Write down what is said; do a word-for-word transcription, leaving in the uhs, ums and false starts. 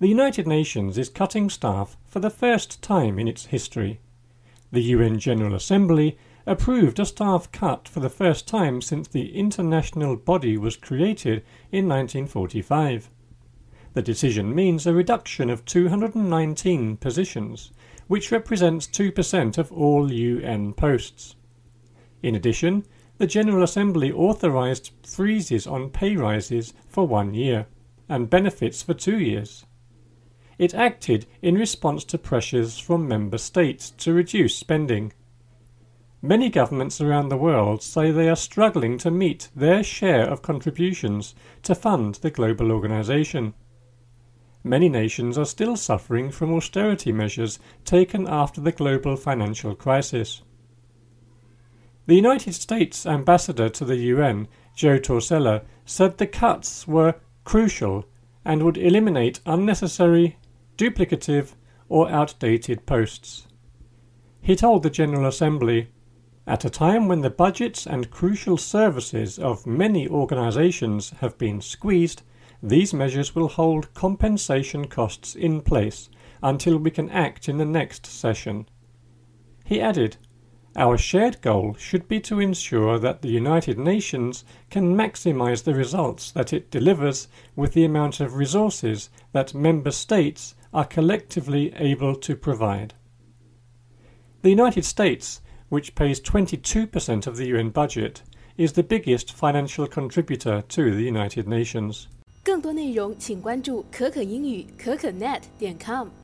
The United Nations is cutting staff for the first time in its history. The U N General Assembly approved a staff cut for the first time since the international body was created in nineteen forty-five. The decision means a reduction of two hundred nineteen positions, which represents two percent of all U N posts. In addition, the General Assembly authorised freezes on pay rises for one year and benefits for two years. It acted in response to pressures from member states to reduce spending. Many governments around the world say they are struggling to meet their share of contributions to fund the global organisation. Many nations are still suffering from austerity measures taken after the global financial crisis. The United States ambassador to the U N, Joe Torsella, said the cuts were crucial and would eliminate unnecessary, duplicative or outdated posts. He told the General Assembly, "At a time when the budgets and crucial services of many organisations have been squeezed, these measures will hold compensation costs in place until we can act in the next session." He added, "Our shared goal should be to ensure that the United Nations can maximise the results that it delivers with the amount of resources that member states are collectively able to provide." The United States, which pays twenty-two percent of the U N budget, is the biggest financial contributor to the United Nations. 更多内容请关注可可英语可可 net 点 com。